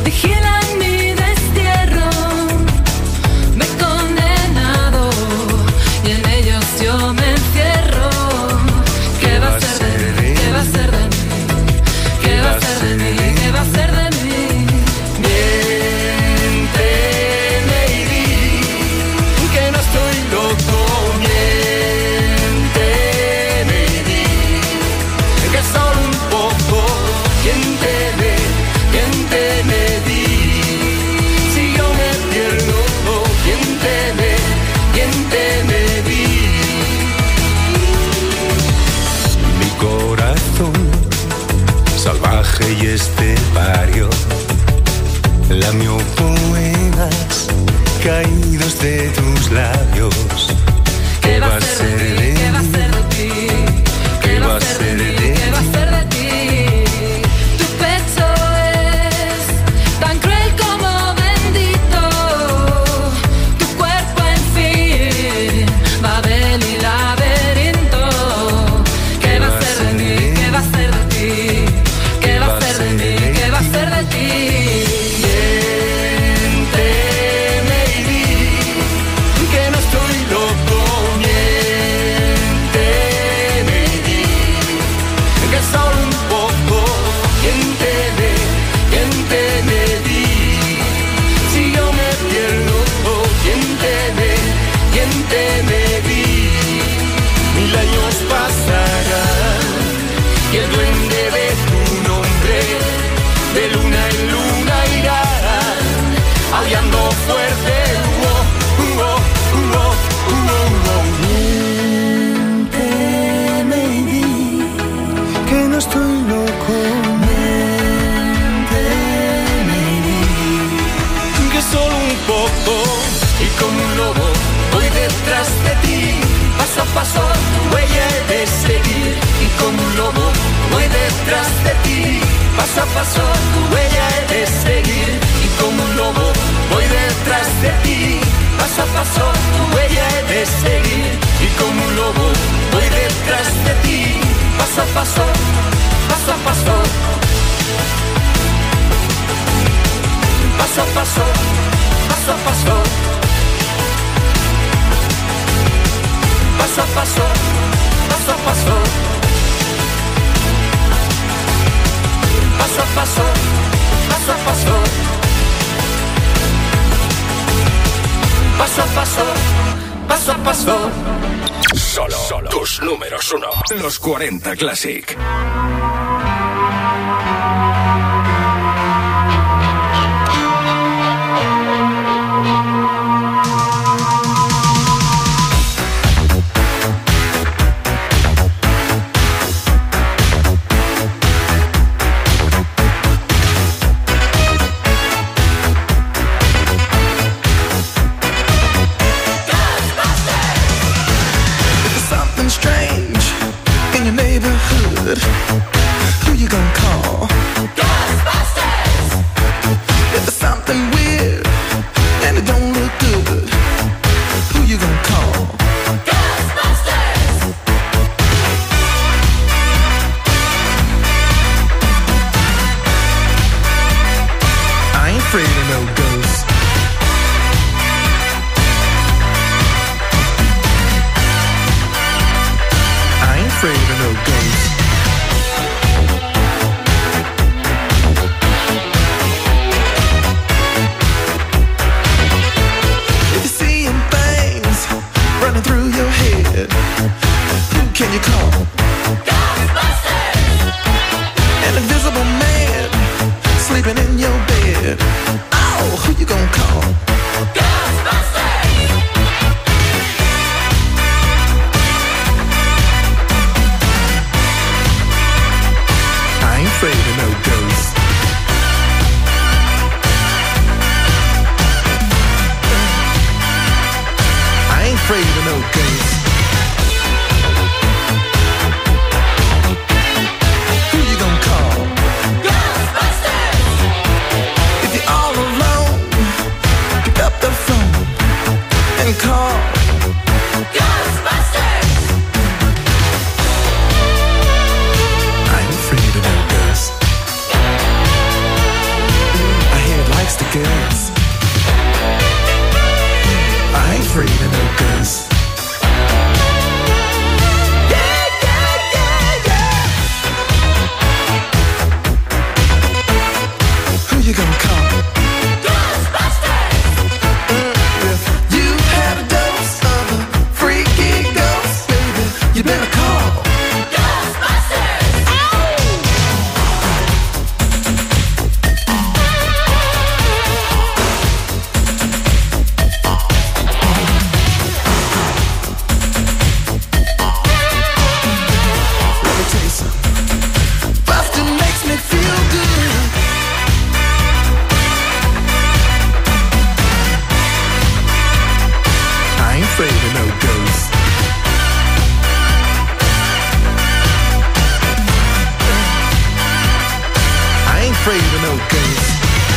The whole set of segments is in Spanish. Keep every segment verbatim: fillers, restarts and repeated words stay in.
vigilan mi destierro. Me he condenado y en ellos yo me encierro. ¿Qué va a ser de mí? ¿Qué va a ser de mí? ¿Qué va a ser de mí? ¿Qué va a ser de mí? Miénteme y di que no estoy loco. Miénteme y di que solo un poco. Miénteme, miénteme, di si yo me pierdo. Miénteme, miénteme, di. Mi corazón salvaje y estepario lamió poemas caídos de tus labios. ¿Qué va a ser de mí? ¿Qué va a ser de ti? ¿Qué va a ser de mí? ¿Qué va a ser de ti? Tu pecho es tan cruel como bendito. Tu cuerpo, en fin, Babel y laberinto. ¿Qué va a ser de mí? ¿Qué va a ser de ti? ¿Qué va a ser de mí? ¿Qué va a ser de ti? Miénteme y di que no estoy loco. Miénteme y di que solo un poco. Miénteme, miénteme, di si yo me pierdo. Miénteme, miénteme, di. Mil años pasarán y el duende de tu nombre de luna en luna irá aullando fuerte. Uo, uo, uo, uo, uo. Miénteme y di que no estoy loco. Miénteme y di que solo un poco. Y como un lobo voy detrás de ti. Paso a paso tu huella he de seguir. Y como un lobo voy detrás de ti. Paso a paso tu huella he de seguir. Y como un lobo voy detrás de ti. Paso a paso tu huella he de seguir. Y como un lobo voy detrás de ti. Paso a paso, paso a paso. Paso a paso, paso a paso. Paso a paso, paso a paso. Paso a paso, paso a paso. Paso a paso, paso a paso. Solo, solo tus números uno. Los cuarenta Classic. Strange in your neighborhood. Who you gonna call? Ghostbusters! If there's something weird and it don't look good, who you gonna call? Ghostbusters! I ain't afraid of no ghosts. Afraid of no ghosts. If you're seeing things running through your head, who can you call? Ghostbusters! An invisible man sleeping in your bed. Oh, who you gonna call? Ghostbusters! Afraid of no ghosts. I ain't afraid of no ghosts. Who you gonna call? Ghostbusters! If you're all alone, pick up the phone and call Ghostbusters! I ain't afraid of no ghosts. I hear you gonna call? Ghostbusters! Mm, if you've had a dose of a freaky ghost, baby, you better call Ghostbusters! Let me tell you something. Bustin' makes me feel good. I ain't afraid of no ghosts. I ain't afraid of no ghosts.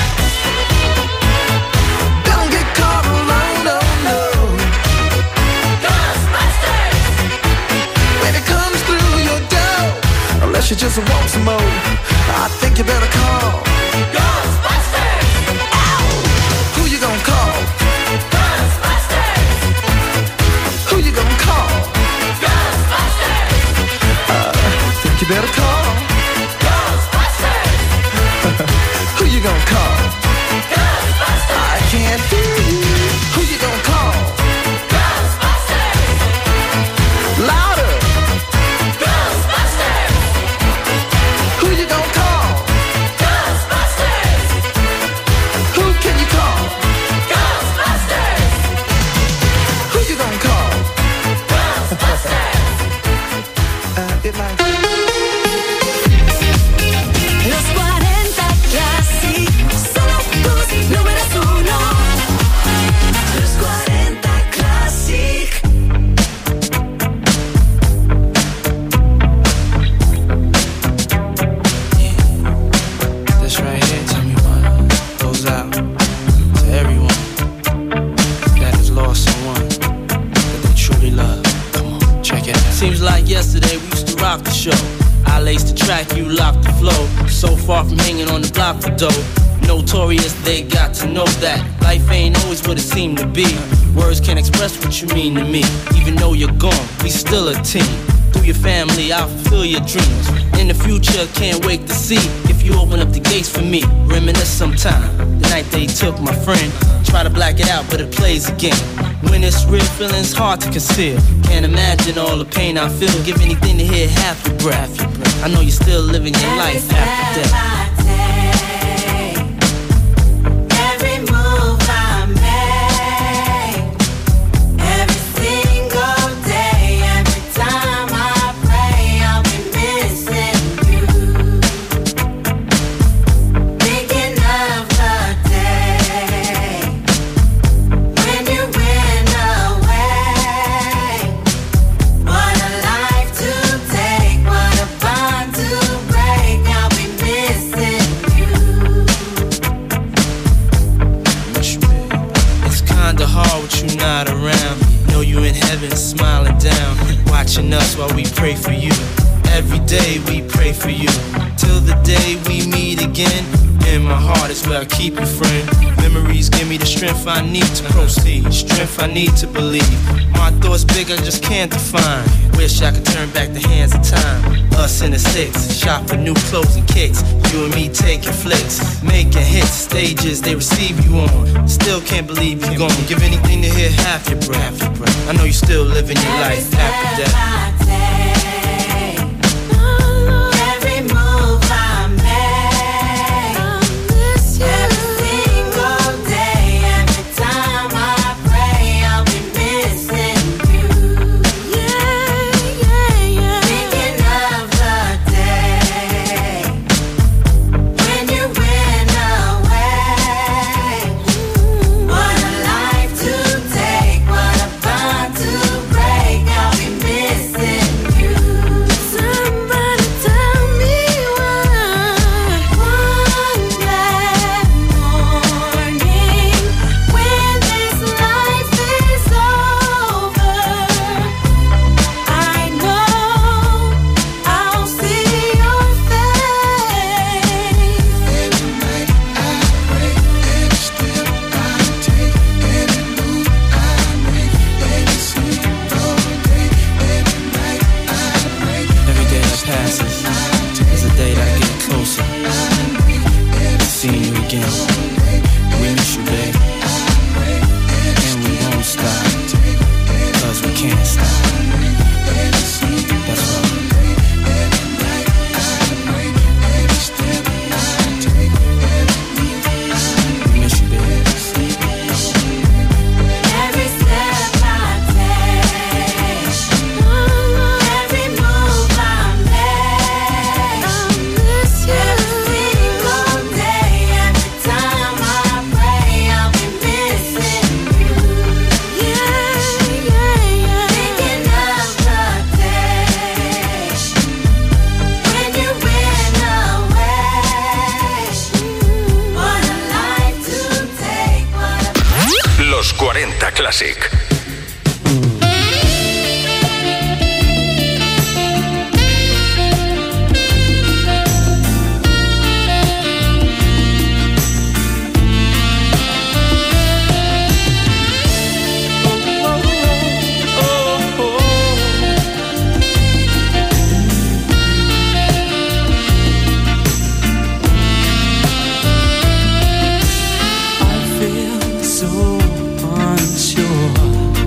Don't get caught alone, no, no. Ghostbusters! When it comes through your door, unless you just want some more, I think you better call Ghostbusters! Ow! Who you gonna call? Ghostbusters! Who you gonna call? Ghostbusters! Uh, think you better call Ghostbusters! Who you gonna call? Ghostbusters! I can't hear you. Who you gonna call? Ghostbusters! Louder! Ghostbusters! Who you gonna call? Ghostbusters! Who can you call? Ghostbusters! Who you gonna call? Ghostbusters! uh, it like Los cuarenta Classic, solo tus números uno. Los cuarenta Classic. This right here, tell me what goes out to everyone that has lost someone that they truly love. Come on, check it out. Seems like yesterday we used to rock the show. I laced the track, you locked the flow. So far from hanging on the block for dough. Notorious, they got to know that life ain't always what it seemed to be. Words can't express what you mean to me. Even though you're gone, we still a team. Through your family, I'll fulfill your dreams. In the future, can't wait to see if you open up the gates for me. Reminisce sometime, the night they took my friend. Try to black it out, but it plays again. When it's real, feeling's hard to conceal. Can't imagine all the pain I feel. Give anything to hear half your breath. I know you're still living your life after death. Every move I make, every single day, every time I pray, I'll be missing you. Thinking of the day when you went away. What a life to take, what a bond to break. I'll be missing you. It's kinda hard with you not around. Know you in heaven smiling down, watching us while we pray for you. Every day we pray for you, till the day we meet again. In my heart is where I keep you, friend. Memories give me the strength I need to proceed, strength I need to believe. My thoughts big, I just can't define. Wish I could turn back the hands of time. Us in the six, shop for new clothes and kicks. You and me taking flicks, making hits, stages they receive you on. Still can't believe you're gone. Give anything to hear half your breath. I know you still living your life after death. Every move I make, every single day, every time I pray, I'll be missing you. Thinking of the day when you went away. What a life to take, what a bond to break. I'll be missing again. We miss you, babe. And we won't stop, cause we can't stop. That's right. We miss you, babe. Every step I take, every move I make, every single day, every time I pray, I'll be missing you. Yeah, yeah, yeah. Thinking of the day when you went away. What a life to take, what a Los cuarenta Classic. I feel so unsure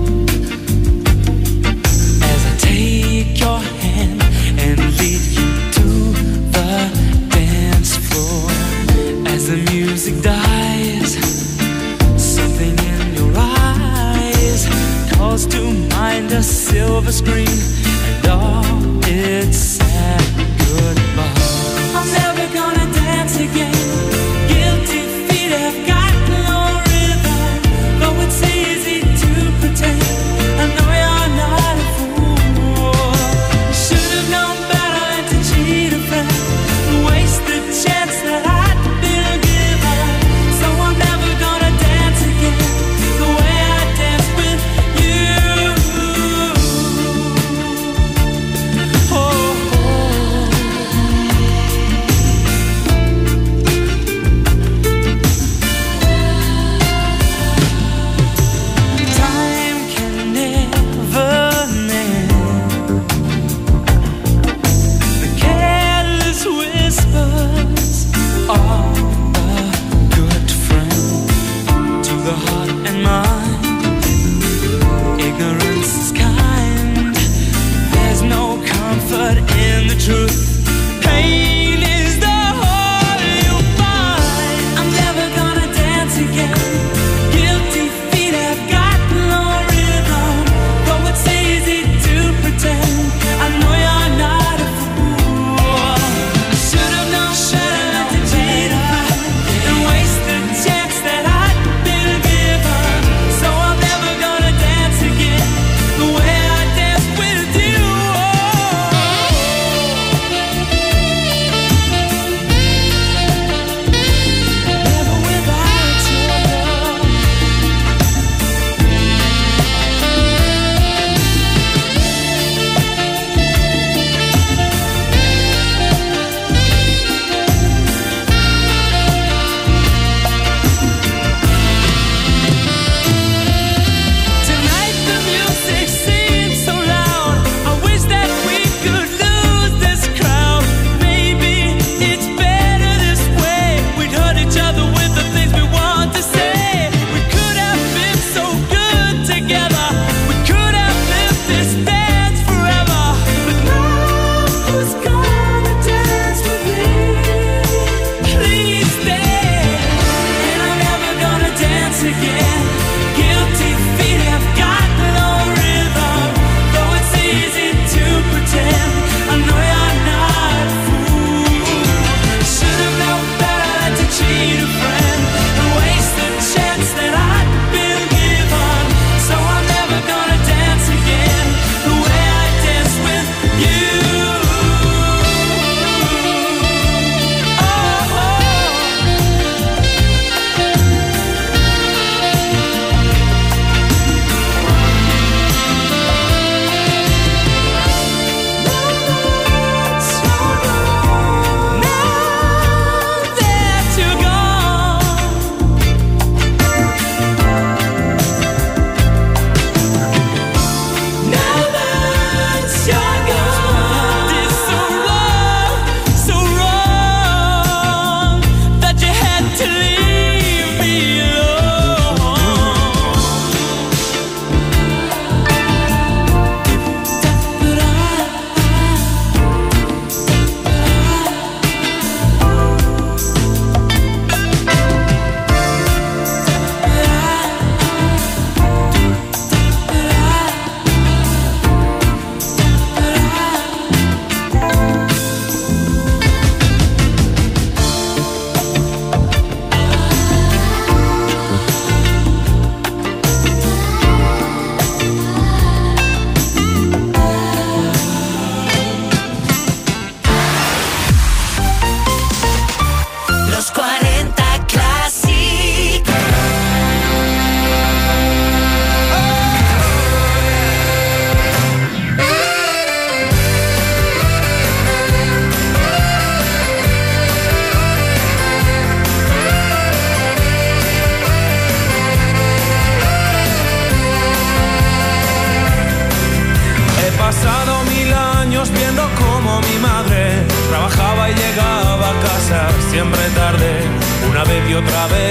as I take your hand and lead you to the dance floor. As the music dies, something in your eyes calls to mind a silver screen and all its sad goodbye. I'm never gonna dance again. Guilty feet have got no rhythm. Though it's easy to pretend, I know you're not a fool. Should've known better than to cheat a friend, waste the chance that I'd been given. So I'm never gonna dance again the way I danced with you. Oh.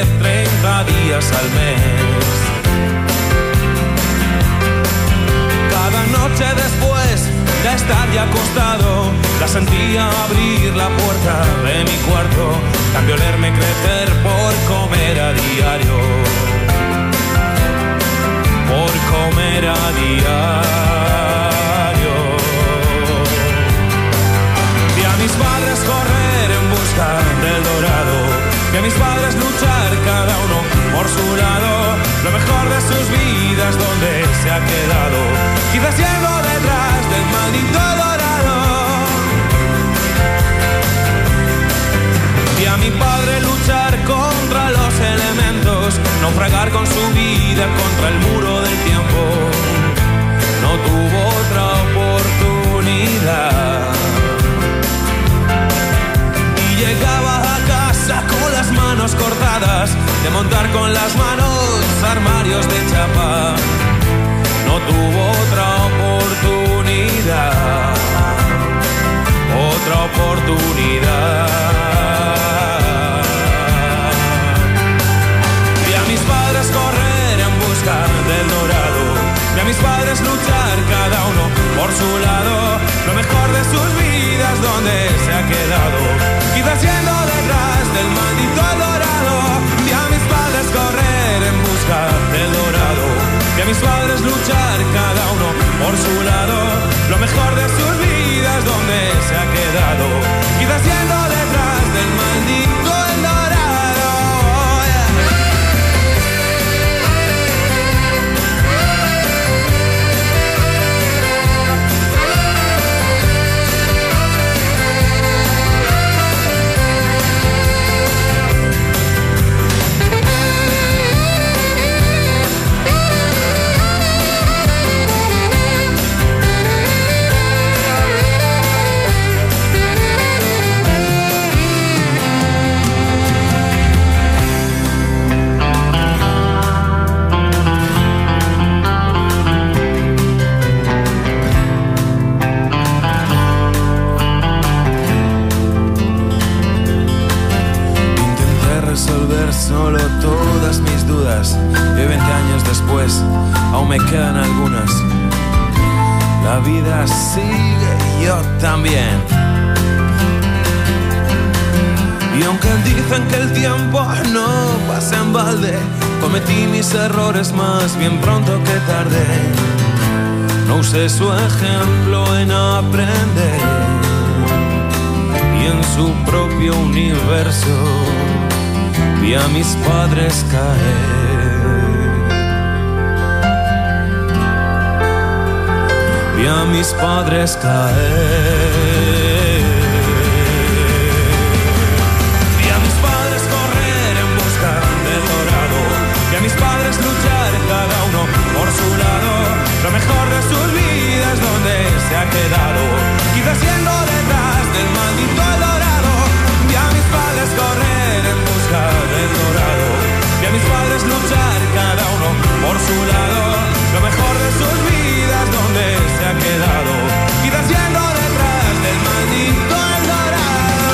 treinta días al mes. Cada noche después de estar ya acostado, la sentía abrir la puerta de mi cuarto, cambio olerme crecer por comer a diario, por comer a diario. Vi a mis padres correr en busca del dorado, vi a mis padres luchar cada uno por su lado, lo mejor de sus vidas donde se ha quedado, quizás yendo detrás del maldito dorado. Vi a mi padre luchar contra los elementos, naufragar con su vida contra el muro del tiempo, no tuvo otra oportunidad. Y llegaba a casa con las manos cortadas, de montar con las manos armarios de chapa, no tuvo otra oportunidad, otra oportunidad. Vi a mis padres correr en busca del dorado, vi a mis padres luchar cada uno por su lado, lo mejor de sus vidas donde se ha quedado, quizás yendo detrás del maldito dorado. Vi a mis padres correr en busca del dorado, vi a mis padres luchar cada uno por su lado, lo mejor de sus vidas donde se ha quedado, quizás yendo detrás del maldito el dorado. Solo todas mis dudas, y veinte años después aún me quedan algunas. La vida sigue y yo también. Y aunque dicen que el tiempo no pasa en balde, cometí mis errores más bien pronto que tarde. No usé su ejemplo en aprender, y en su propio universo vi a mis padres caer, vi a mis padres caer, vi a mis padres correr en busca del dorado, vi a mis padres luchar cada uno por su lado, lo mejor de sus vidas donde se ha quedado, quizás yendo detrás del maldito dorado. Vi a mis padres correr en busca del dorado, vi a mis padres luchar cada uno por su lado, lo mejor de sus vidas donde se ha quedado, quizás yendo detrás del maldito el dorado.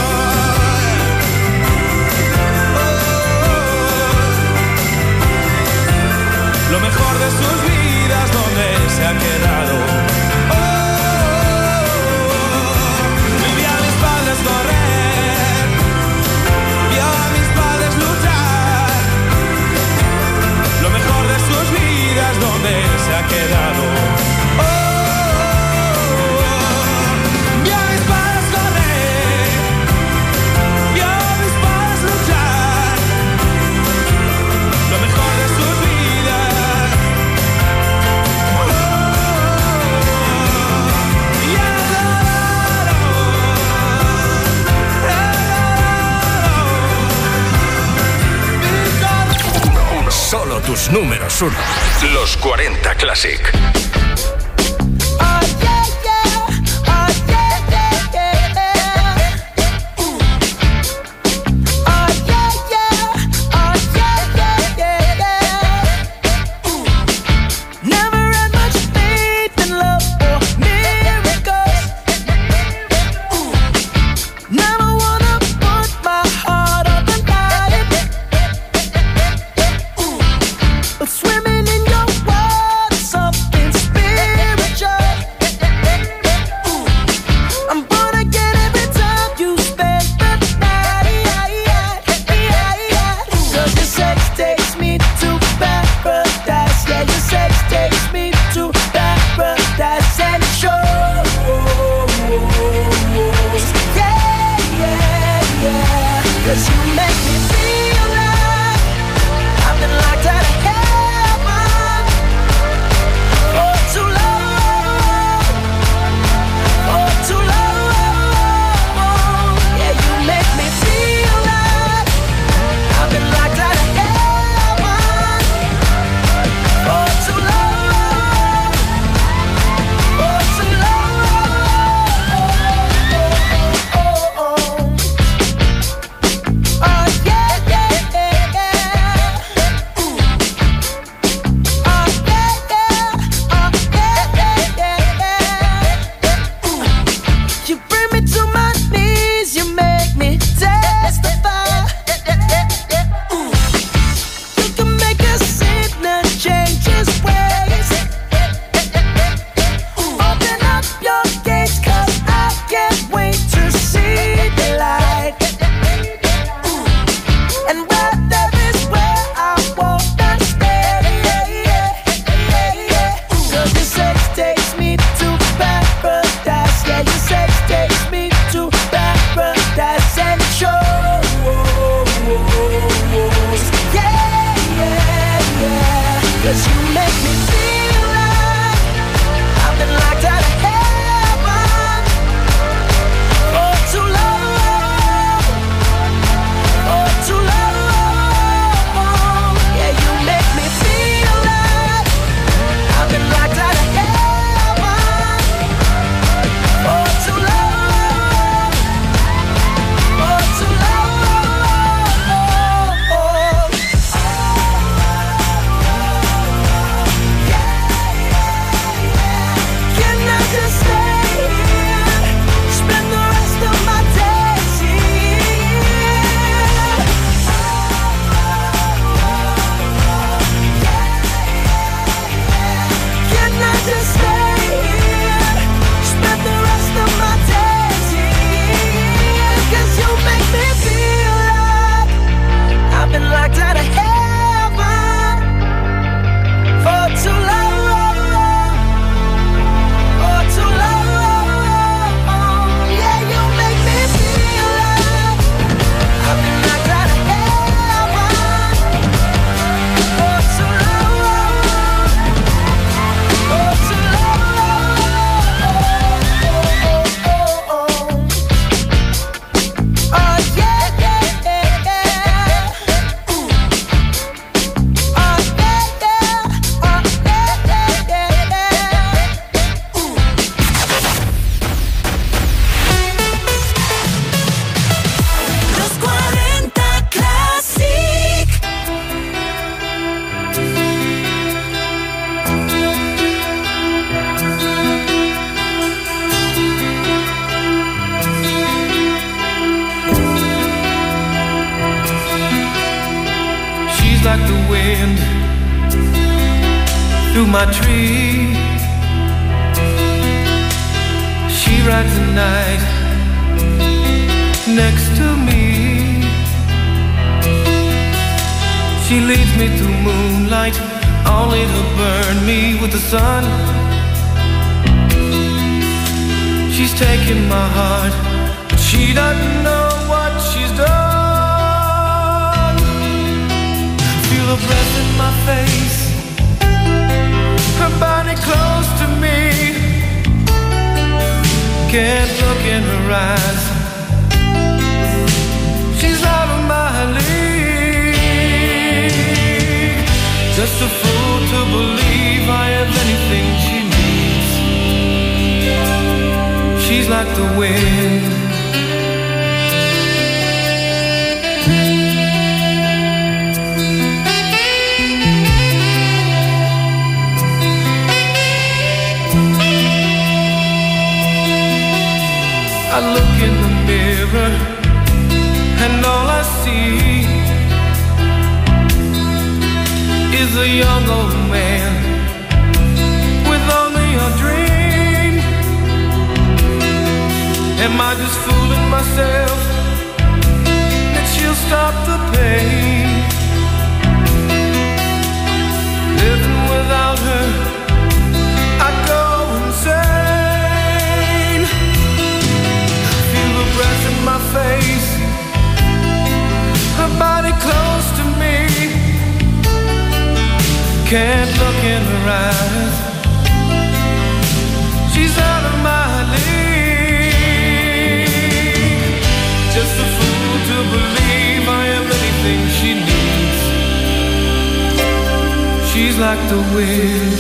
Oh, lo mejor de sus vidas donde se ha quedado. Oh, vi a mis padres correr, vi a mis padres luchar, lo mejor de sus vidas donde se ha quedado. Oh, vi a mis padres correr, vi a mis padres luchar, lo mejor de sus vidas. Oh, y el dorado. Solo tus números uno. Los cuarenta Classic. like the wind through my tree. She rides the night next to me. She leads me through moonlight, only to burn me with the sun. She's taking my heart, but she doesn't know what she's done. Feel her breath in my face, her body close to me. Can't look in her eyes, she's out of my league. Just a fool to believe I have anything she needs. She's like the wind. I look in the mirror and all I see is a young old man with only a dream. Am I just fooling myself that she'll stop the pain? Living without her, I go insane. Feel the breath in my face, her body close to me. Can't look in her eyes, she's out of my league. Just a fool to believe I am anything she needs. She's like the wind.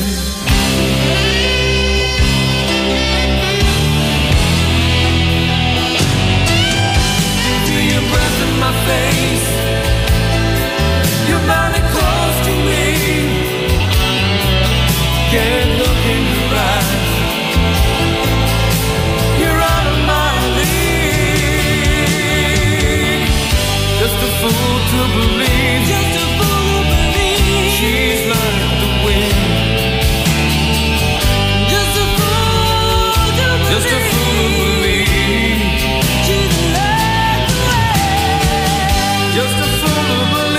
Feel your breath in my face, your body close to me. Can't look in your eyes, you're out of my league. Just a fool to believe, just a fool to believe she's like the wind. Just a fool to believe, just a fool to believe she's like the wind. Just a fool to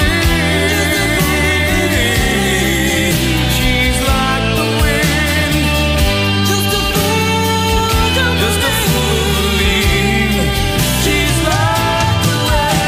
believe she's like the wind. Just a fool to just a fool to believe she's like the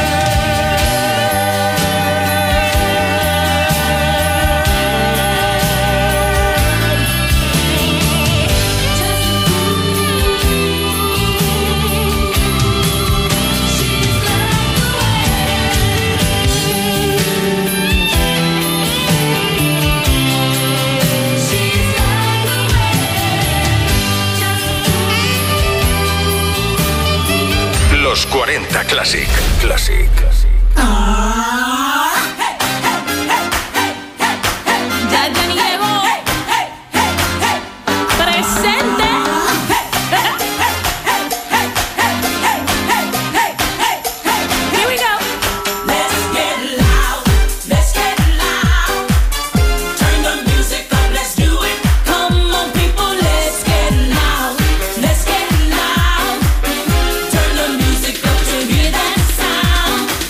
Los cuarenta Classic. Classic. Ya ya llegó presente. Here we go. Let's get loud, let's get loud. Turn the music up, let's do it. Come on people, let's get loud, let's get loud. Turn the music up to hear that sound.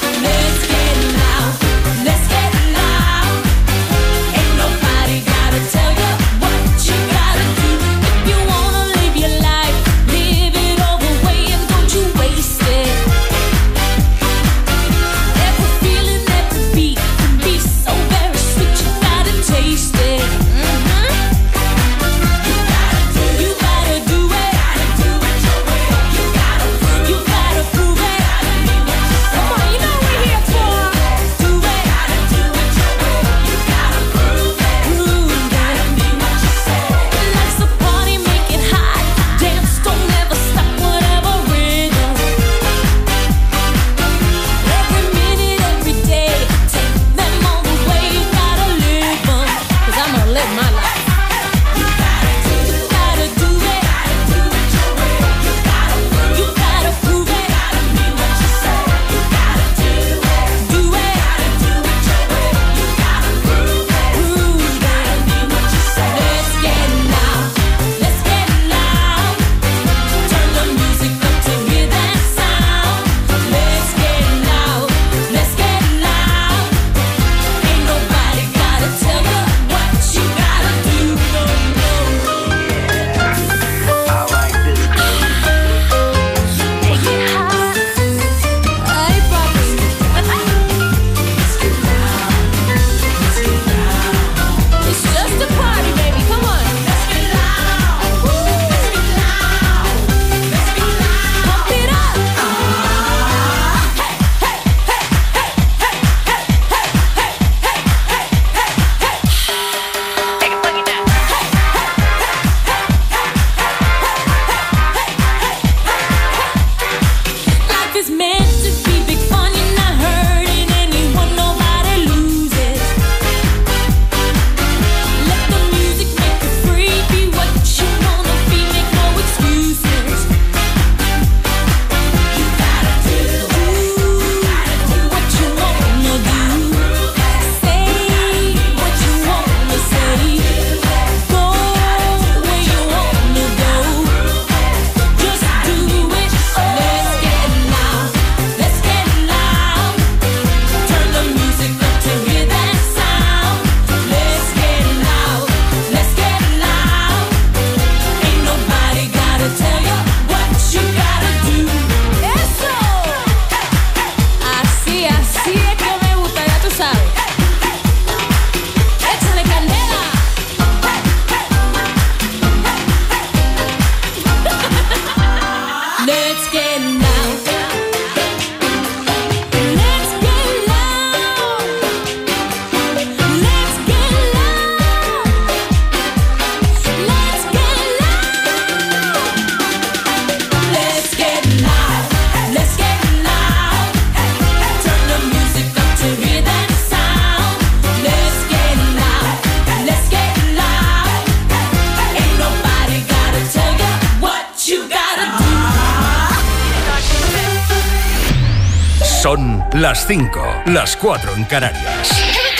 las cinco, las cuatro en Canarias.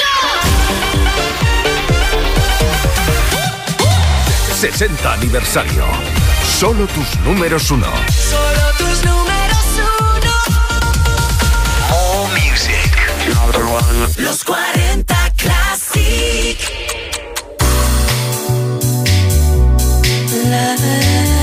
sesenta aniversario. Solo tus números uno. Solo tus números uno. All music. Los cuarenta Classic. La, la,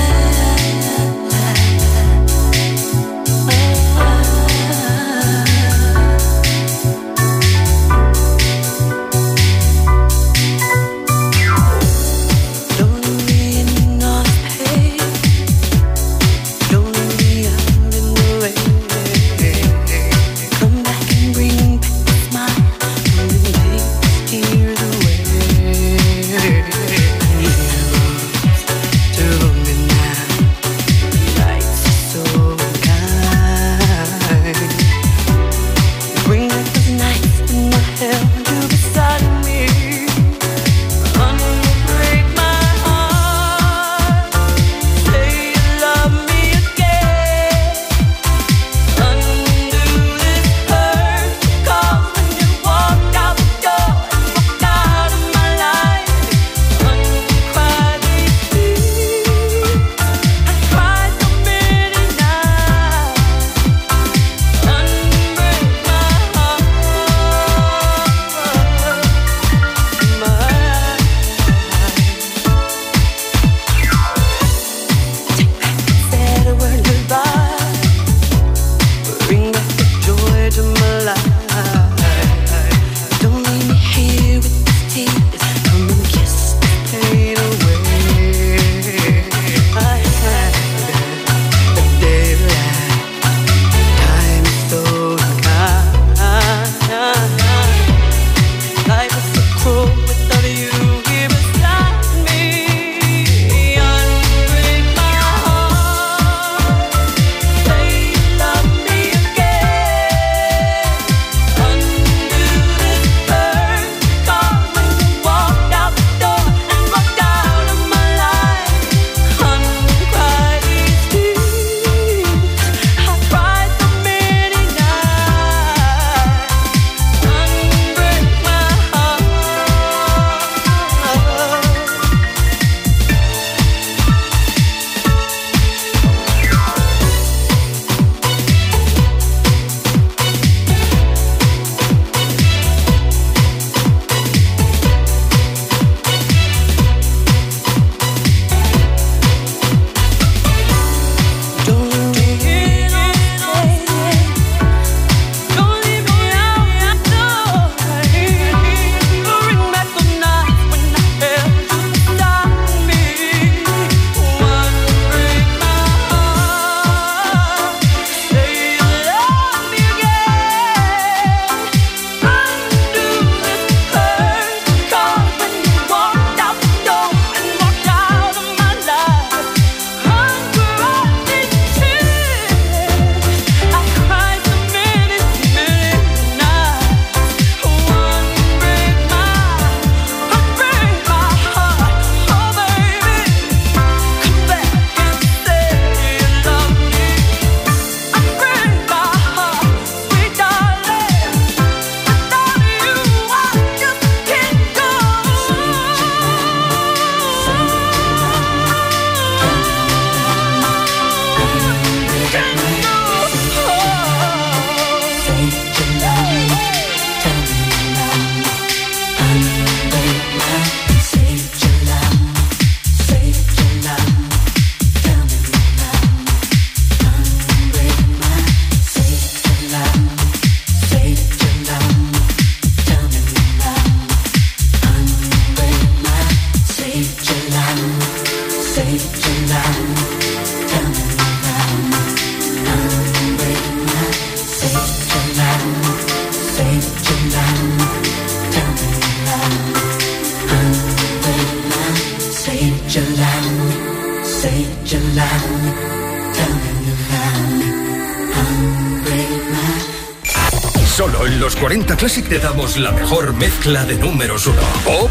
Solo en los cuarenta Classic te damos la mejor mezcla de números uno. Pop,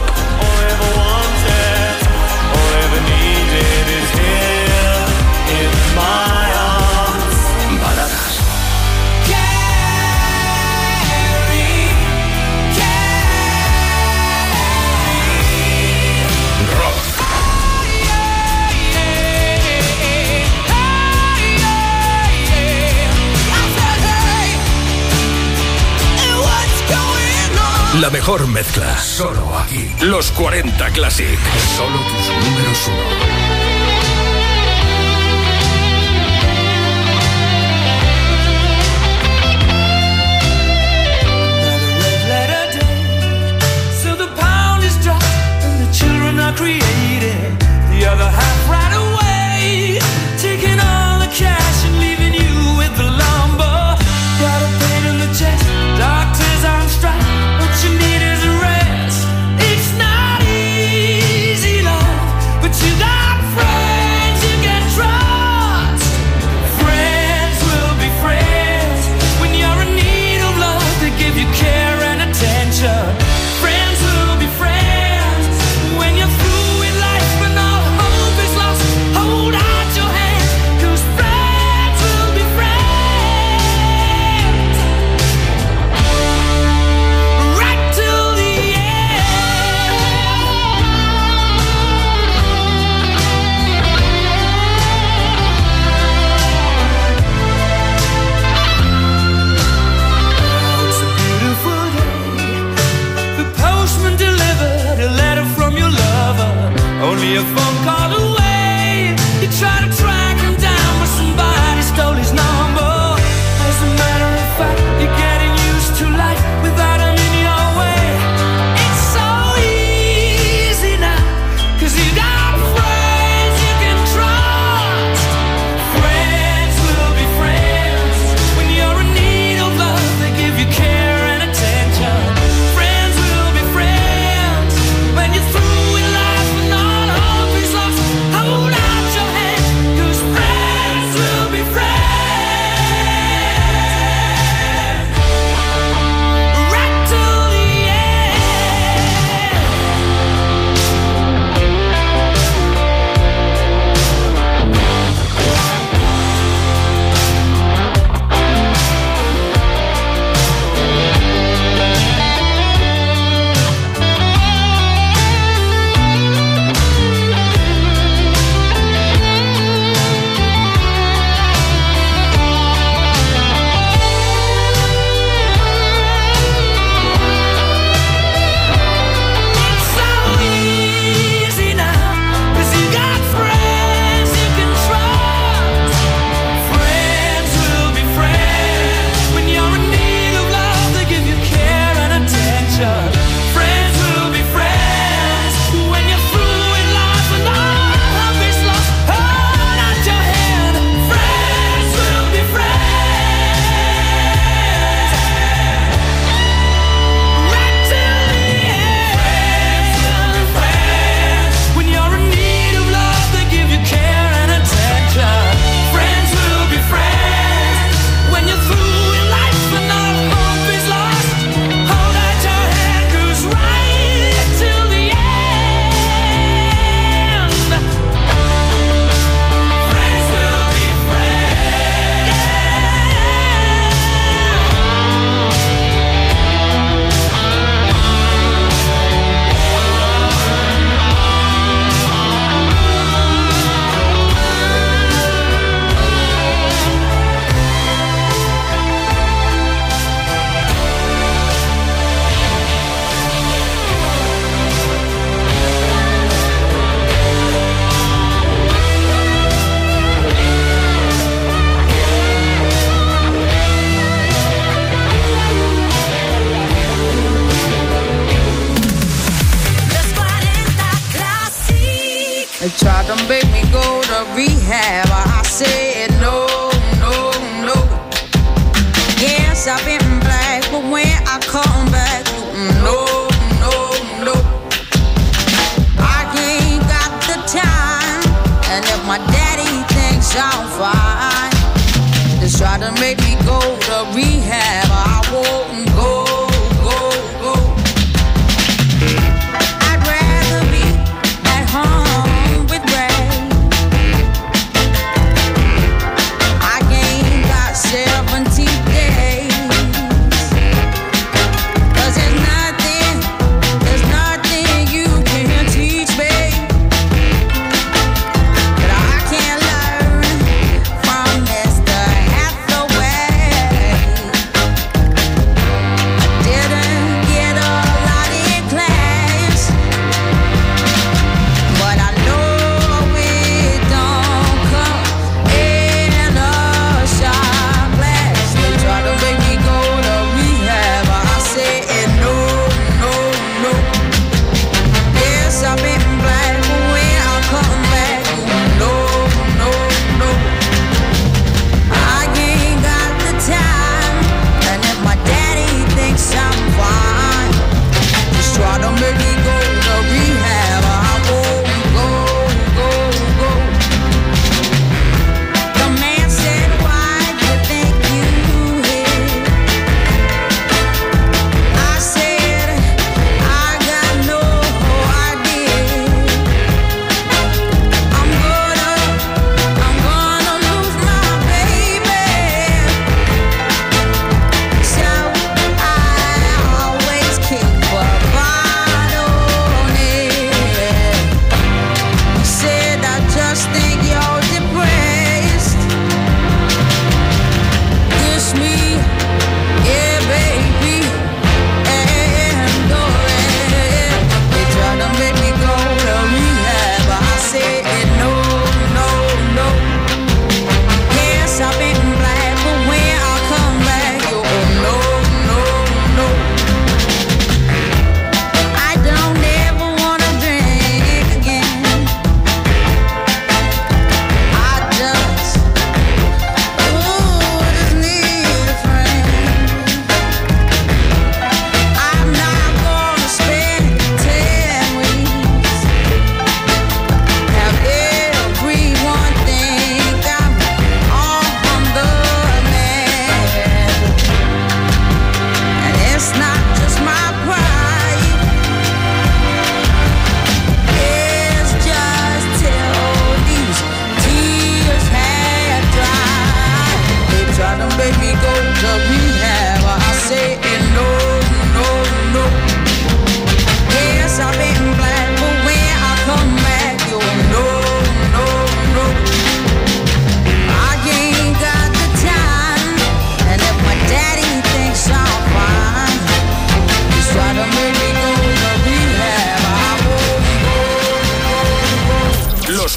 baladas, La mejor mezcla. Solo aquí. Los cuarenta Classic. Solo tus números uno. Created the other half right away, taking all the cash and leaving you with the lumber. Got a pain in the chest, doctors on strike. What you need is a rest. It's not easy, love, but you got friends you can trust. Friends will be friends when you're in need of love. They give you care and attention. Friends will be friends. Only a phone call away. You try to track him down, but somebody stole his number. As a matter of fact, you're getting used to life without him in your way. It's so easy now, cause you got friends you can trust. Friends will be friends when you're in need of love. They give you care and attention. Friends will be friends when you're through. Hold out your hand, 'cause friends will be friends. Right till the end. They tried to make me go to rehab. I said no, no, no. Yes, I've been black, but when I come back, no, no, no. I ain't got the time, and if my daddy thinks I'm fine, they try to make me go to rehab. I won't go.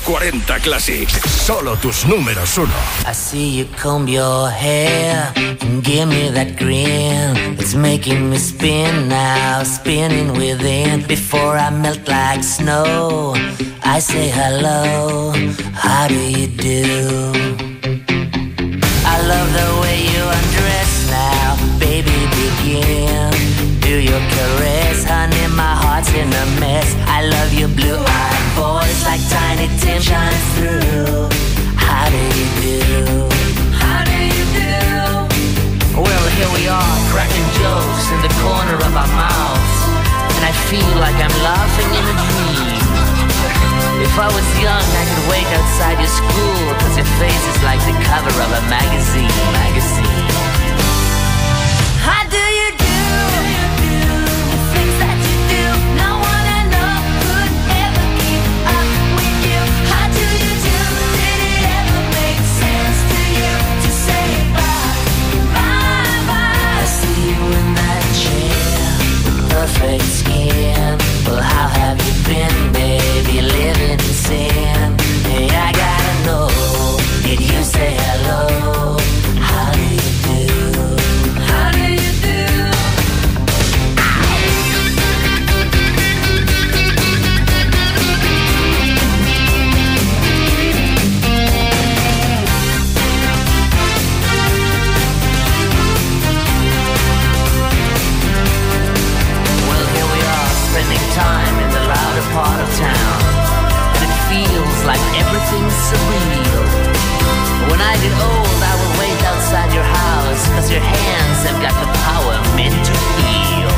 cuarenta Classic. Solo tus números uno. I see you comb your hair and give me that grin. It's making me spin now, spinning within. Before I melt like snow, I say hello, how do you do? I love the way you undress now, baby, begin. Do your caress, honey, my heart's in a mess. I love your blue-eyed voice like Tiny Tim shines through. How do you do? How do you do? Well, here we are, cracking jokes in the corner of our mouths, and I feel like I'm laughing in a dream. If I was young, I could wait outside your school, cause your face is like the cover of a magazine, magazine. How do you do? The things that you do, no one I know could ever keep up with you. How do you do? Did it ever make sense to you to say bye, bye, bye? I see you in that chair, perfect skin. Well, how have you been, baby, living in sin? Hey, I gotta know, did you say hello? How do you do? How do you do? Well, here we are, spending time in the louder part of town, and it feels like everything's surreal. When I get old, I will wait outside your house, cause your hands have got the power meant to heal.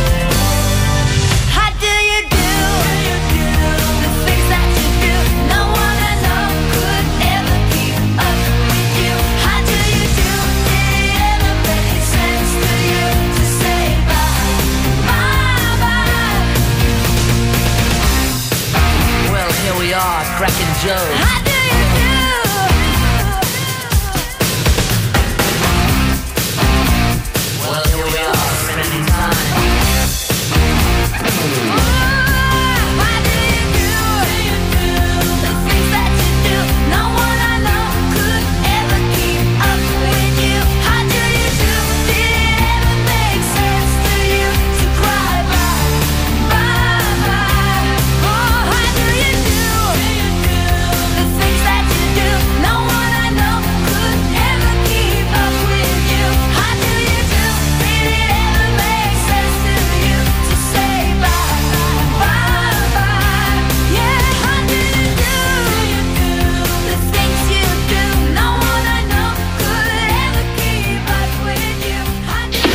How do you do? The things that you do, no one I know could ever keep up with you. How do you do? Did it ever make sense to you to say bye, bye, bye? Well, here we are, cracking jokes. How do you do? Well, here we are, spending time. Oh, how do you do? The things that you do, no one I know could ever keep up with you. How do you do? Did it ever make sense to you to cry bye, bye, bye? Oh, how do you do? The things that you do, no one I know could ever keep up with you. How do you do? Did it ever make sense to you to say bye, bye, bye? Yeah, how do you do? The things you do, no one I know could ever keep up with you. How do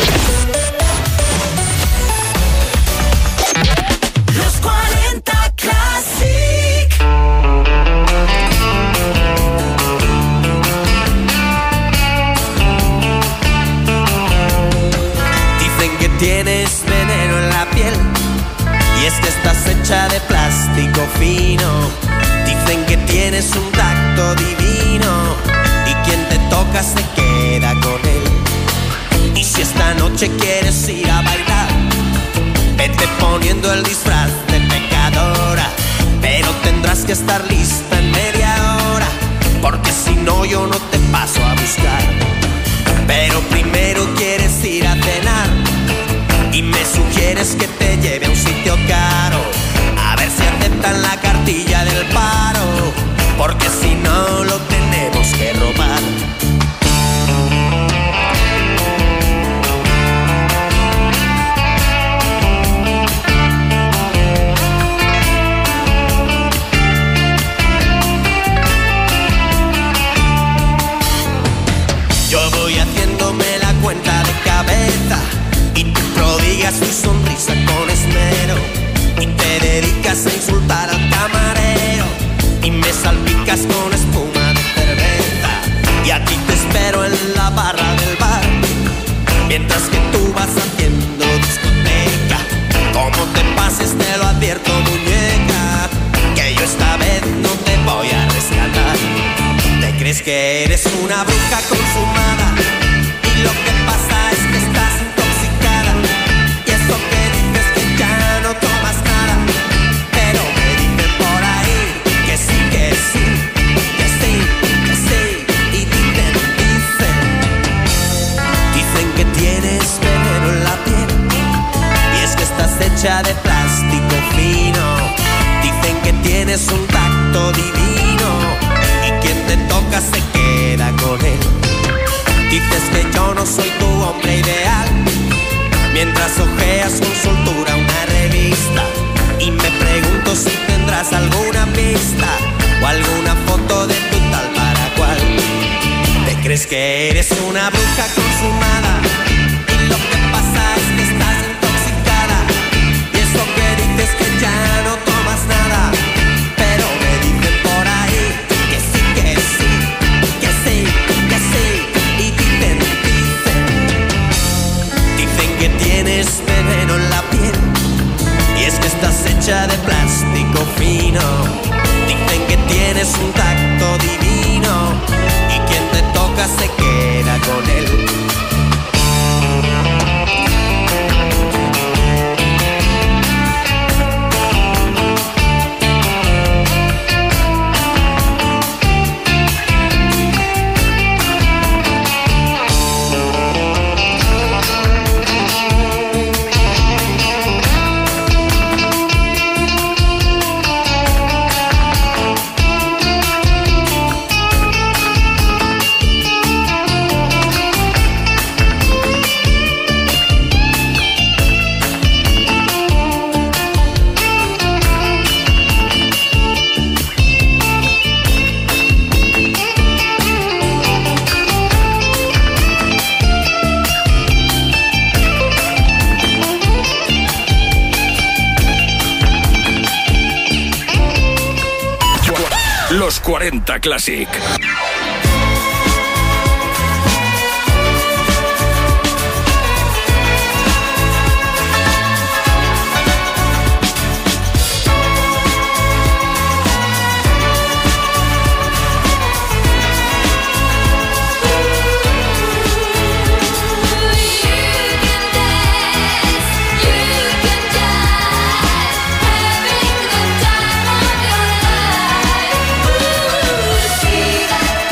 Los cuarenta Classic. Dicen que tienes veneno en la piel y es que estás hecha de plástico fino. Dicen que tienes un tacto divino y quien te toca se queda con él. Y si esta noche quieres ir a bailar, vete poniendo el disfraz de pecadora, pero tendrás que estar lista en media hora, porque si no yo no te paso a buscar. Pero primero quieres ir a cenar y me sugieres que te lleve a un sitio caro, a ver si aceptan la cartilla del paro, porque si no lo tenemos que robar. Yo voy haciéndome la cuenta de cabeza y te prodigas tu sonrisa con esmero y te dedicas a insultar al camarero y me salpicas con espuma de cerveza y aquí te espero en la barra del bar mientras que tú vas haciendo discoteca. Como te pases te lo advierto, muñeca, que yo esta vez no te voy a rescatar. Te crees que eres una bruja consumada y lo que pasa es que estás intoxicada. Y eso que dices que ya no tomas nada, pero me dicen por ahí que sí, que sí, plástico fino. Dicen que tienes un tacto divino y quien te toca se queda con él. Dices que yo no soy tu hombre ideal, mientras hojeas con soltura una revista. Y me pregunto si tendrás alguna pista o alguna foto de tu tal para cual. Te crees que eres una bruja consumada y lo que pasa es que estás intoxicada. Y eso que dices que ya no tomas nada, pero me dicen por ahí que sí, que sí, que sí, que sí. Y dicen, dicen, dicen que tienes veneno en la piel y es que estás hecha de plástico fino. Dicen que tienes un tacto divino y quien te toca se queda con él. Los cuarenta Classic. See that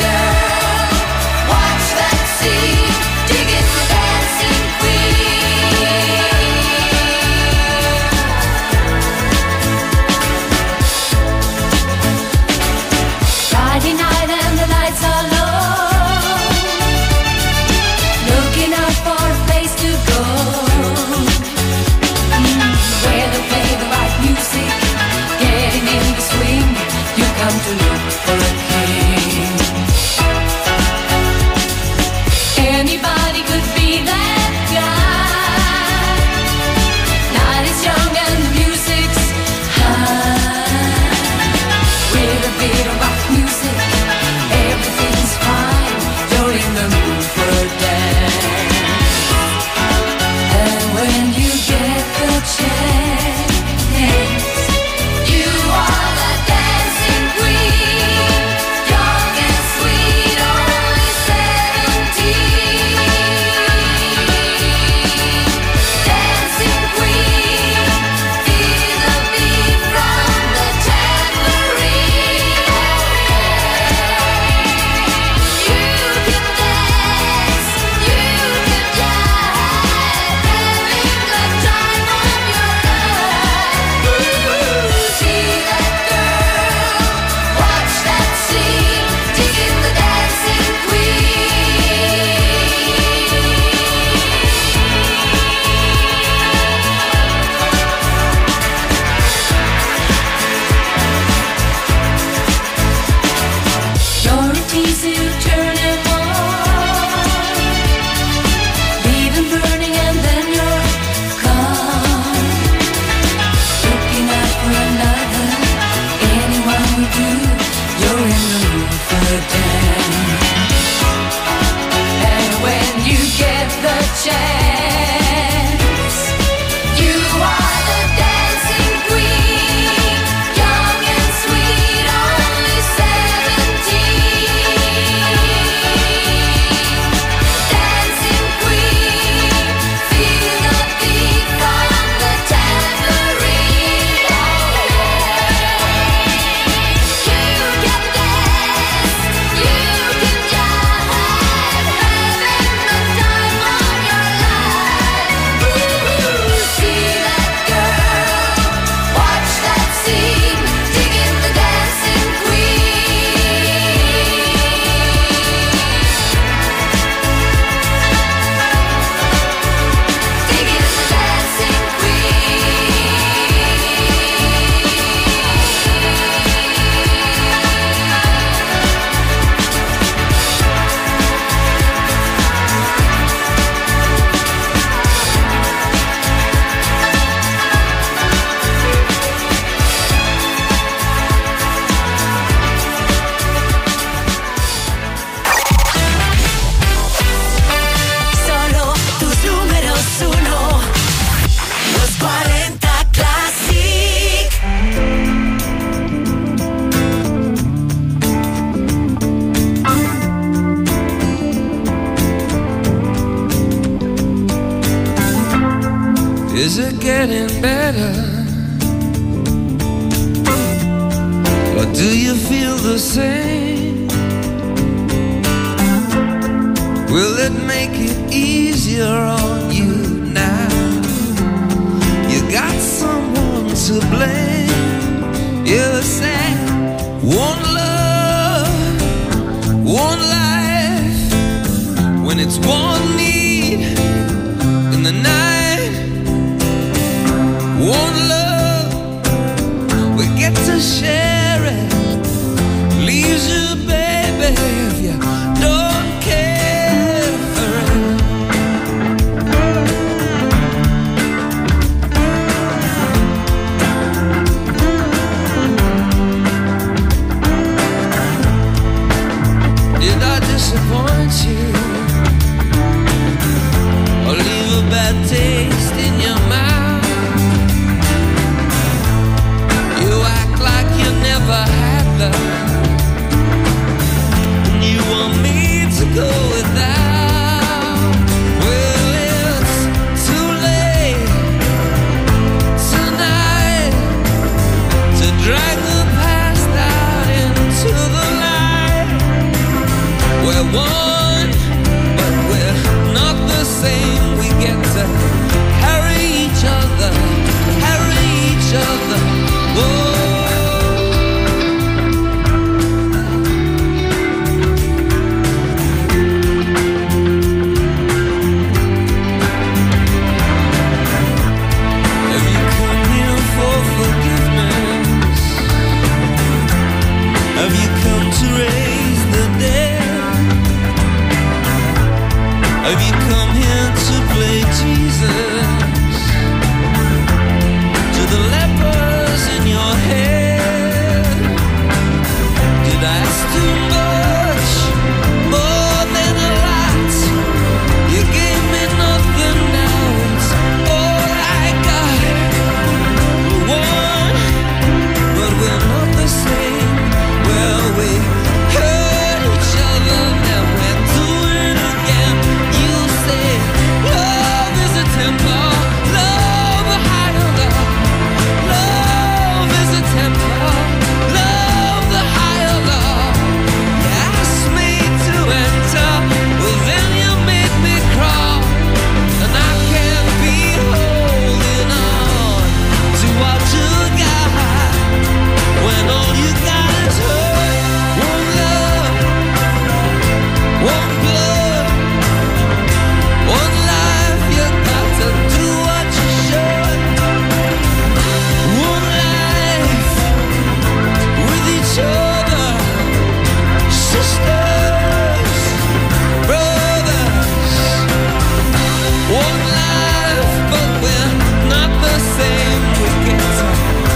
getting better? Or do you feel the same? Will it make it easier on you now? You got someone to blame. You say one love, one life, when it's one need in the night. One love, we get to share it. Leaves you, baby, if you don't care for it. Did I disappoint you? Or leave a bad taste in your mouth? You act like you never had love, and you want me to go without. Well, it's too late tonight to drag the past out into the light. We're one, but we're not the same. We get to carry each other, carry each other. Whoa. Have you come here for forgiveness? Have you come to raise